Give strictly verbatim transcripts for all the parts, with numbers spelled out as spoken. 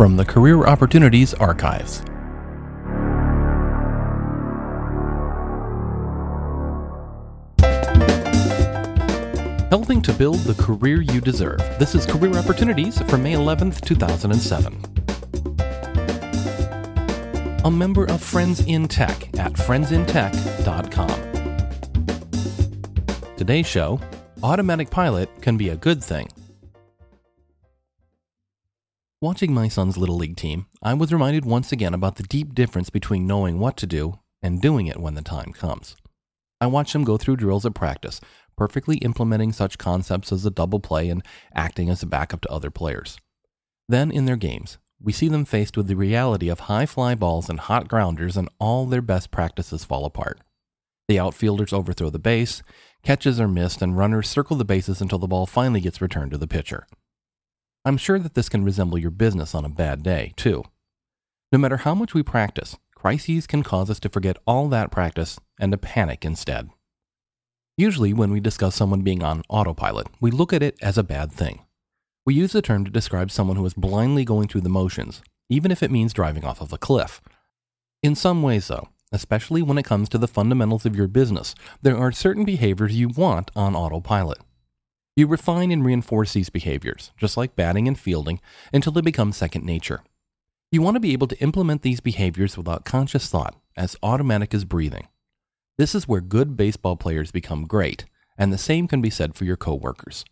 from the Career Opportunities Archives. Helping to build the career you deserve. This is Career Opportunities for May eleventh, two thousand seven. A member of Friends in Tech at friends in tech dot com. Today's show, automatic pilot can be a good thing. Watching my son's Little League team, I was reminded once again about the deep difference between knowing what to do and doing it when the time comes. I watched him go through drills at practice, perfectly implementing such concepts as a double play and acting as a backup to other players. Then in their games, we see them faced with the reality of high fly balls and hot grounders, and all their best practices fall apart. The outfielders overthrow the base, catches are missed, and runners circle the bases until the ball finally gets returned to the pitcher. I'm sure that this can resemble your business on a bad day, too. No matter how much we practice, crises can cause us to forget all that practice and to panic instead. Usually, when we discuss someone being on autopilot, we look at it as a bad thing. We use the term to describe someone who is blindly going through the motions, even if it means driving off of a cliff. In some ways, though, especially when it comes to the fundamentals of your business, there are certain behaviors you want on autopilot. You refine and reinforce these behaviors, just like batting and fielding, until they become second nature. You want to be able to implement these behaviors without conscious thought, as automatic as breathing. This is where good baseball players become great, and the same can be said for your coworkers.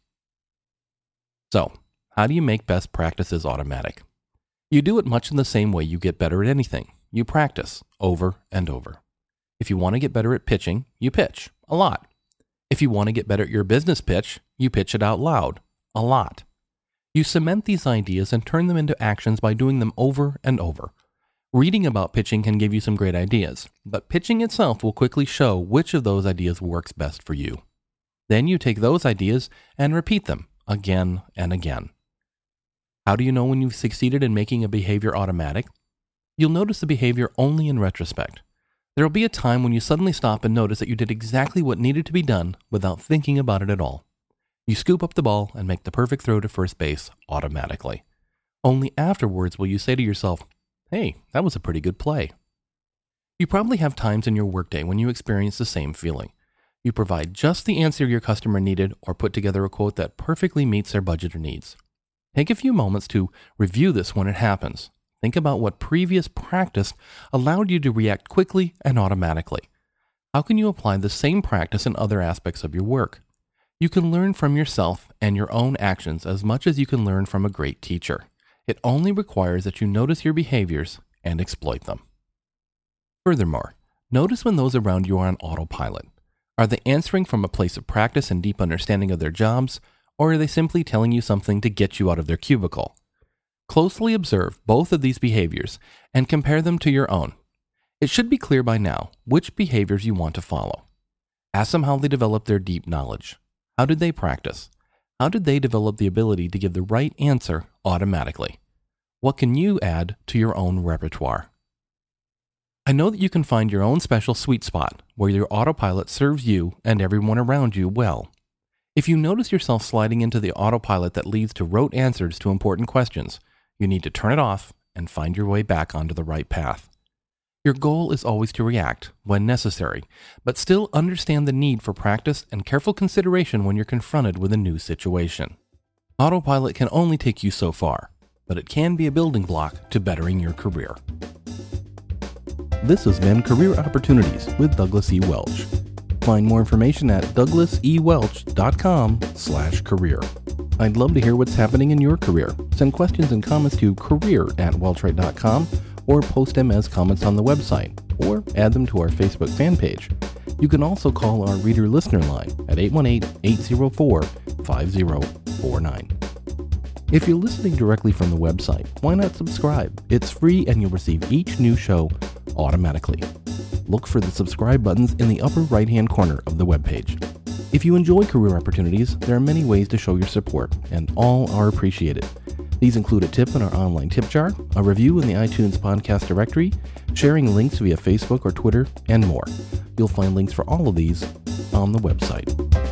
So, how do you make best practices automatic? You do it much in the same way you get better at anything. You practice over and over. If you want to get better at pitching, you pitch a lot. If you want to get better at your business pitch, you pitch it out loud a lot. You cement these ideas and turn them into actions by doing them over and over. Reading about pitching can give you some great ideas, but pitching itself will quickly show which of those ideas works best for you. Then you take those ideas and repeat them again and again. How do you know when you've succeeded in making a behavior automatic? You'll notice the behavior only in retrospect. There will be a time when you suddenly stop and notice that you did exactly what needed to be done without thinking about it at all. You scoop up the ball and make the perfect throw to first base automatically. Only afterwards will you say to yourself, "Hey, that was a pretty good play." You probably have times in your workday when you experience the same feeling. You provide just the answer your customer needed or put together a quote that perfectly meets their budget or needs. Take a few moments to review this when it happens. Think about what previous practice allowed you to react quickly and automatically. How can you apply the same practice in other aspects of your work? You can learn from yourself and your own actions as much as you can learn from a great teacher. It only requires that you notice your behaviors and exploit them. Furthermore, notice when those around you are on autopilot. Are they answering from a place of practice and deep understanding of their jobs, or are they simply telling you something to get you out of their cubicle? Closely observe both of these behaviors and compare them to your own. It should be clear by now which behaviors you want to follow. Ask them how they developed their deep knowledge. How did they practice? How did they develop the ability to give the right answer automatically? What can you add to your own repertoire? I know that you can find your own special sweet spot where your autopilot serves you and everyone around you well. If you notice yourself sliding into the autopilot that leads to rote answers to important questions, you need to turn it off and find your way back onto the right path. Your goal is always to react when necessary, but still understand the need for practice and careful consideration when you're confronted with a new situation. Autopilot can only take you so far, but it can be a building block to bettering your career. This has been Career Opportunities with Douglas E. Welch. Find more information at douglas e welch dot com slash career. I'd love to hear what's happening in your career. Send questions and comments to career at welchright dot com or post them as comments on the website, or add them to our Facebook fan page. You can also call our reader listener line at eight one eight, eight zero four, five zero four nine. If you're listening directly from the website, why not subscribe? It's free and you'll receive each new show automatically. Look for the subscribe buttons in the upper right-hand corner of the webpage. If you enjoy Career Opportunities, there are many ways to show your support, and all are appreciated. These include a tip in our online tip jar, a review in the iTunes podcast directory, sharing links via Facebook or Twitter, and more. You'll find links for all of these on the website.